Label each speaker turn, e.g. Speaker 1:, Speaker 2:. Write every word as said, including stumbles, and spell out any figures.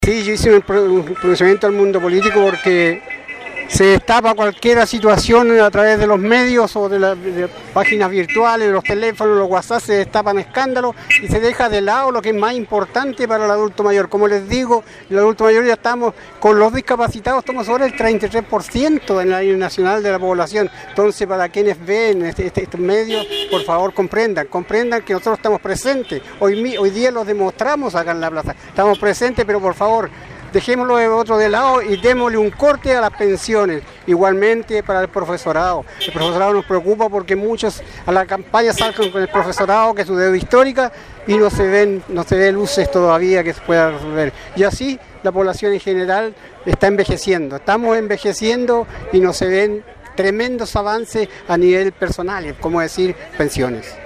Speaker 1: Sí, yo hice un pronunciamiento al mundo político porque se destapa cualquier situación a través de los medios o de las páginas virtuales, de los teléfonos, los WhatsApp, se destapan escándalos y se deja de lado lo que es más importante para el adulto mayor. Como les digo, el adulto mayor ya estamos, con los discapacitados, estamos sobre el treinta y tres por ciento en la línea nacional de la población. Entonces, para quienes ven este, este, estos medios, por favor comprendan, comprendan que nosotros estamos presentes. Hoy, hoy día los demostramos acá en la plaza, estamos presentes, pero por favor, dejémoslo de otro de lado y démosle un corte a las pensiones. Igualmente para el profesorado. El profesorado nos preocupa porque muchos a la campaña salgan con el profesorado, que es su deuda histórica, y no se ven, no se ven luces todavía que se pueda resolver. Y así la población en general está envejeciendo. Estamos envejeciendo y no se ven tremendos avances a nivel personal, como decir pensiones.